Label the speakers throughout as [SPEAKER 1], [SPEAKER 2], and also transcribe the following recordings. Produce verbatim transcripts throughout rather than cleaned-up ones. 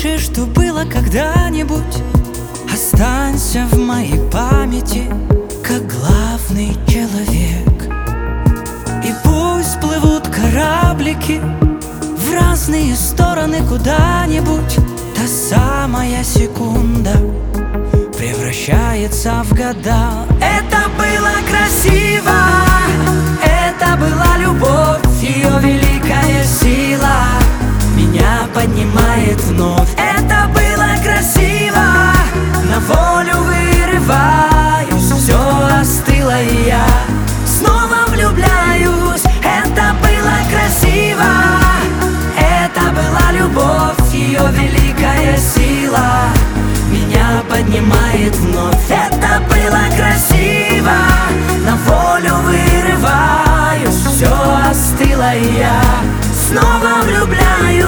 [SPEAKER 1] лучшее, что было когда-нибудь. Останься в моей памяти, как главный человек. И пусть плывут кораблики в разные стороны куда-нибудь, та самая секунда превращается в года. Это было красиво, это была любовь, ее великая сила меня поднимает вновь. Это было красиво, на волю вырываюсь, все остыло, и я снова влюбляюсь. Это было красиво, это была любовь, ее великая сила меня поднимает вновь. Это было красиво, на волю вырываюсь, все остыло, и я снова влюбляюсь.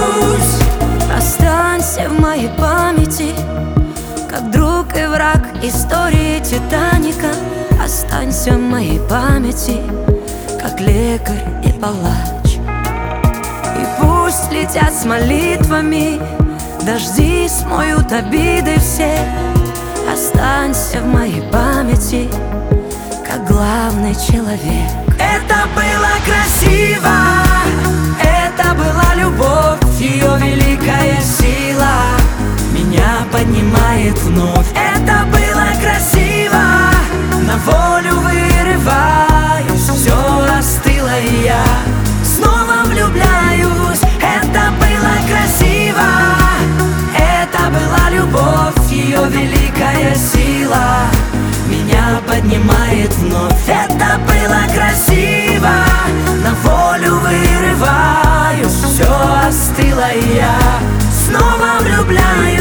[SPEAKER 1] Останься в моей памяти, как друг и враг истории Титаника. Останься в моей памяти, как лекарь и палач. И пусть летят с молитвами дожди, смоют обиды все. Останься в моей памяти, как главный человек. Это было красиво, это была любовь, ее великая сила меня поднимает вновь. Это было красиво, на волю вырываюсь, все остыло, и я снова влюбляюсь. Это было красиво, это была любовь, ее великая сила меня поднимает вновь. Это было красиво, на волю вырываюсь, все остыло, и я снова влюбляюсь.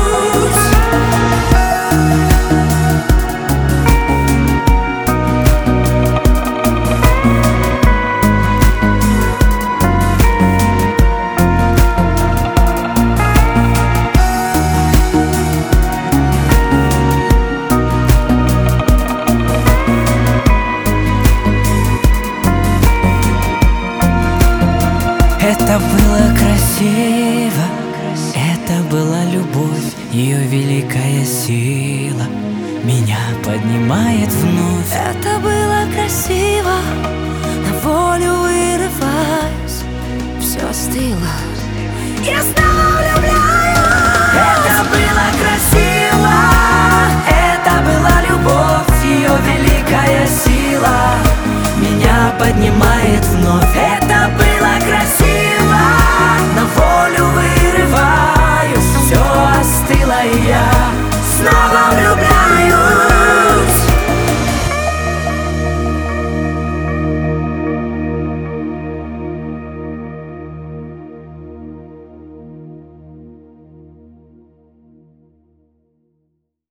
[SPEAKER 1] Это было красиво, это была любовь, ее великая сила меня поднимает вновь.
[SPEAKER 2] Это было красиво, на волю вырываюсь, все остыло, я снова влюбляюсь.
[SPEAKER 1] Это было красиво,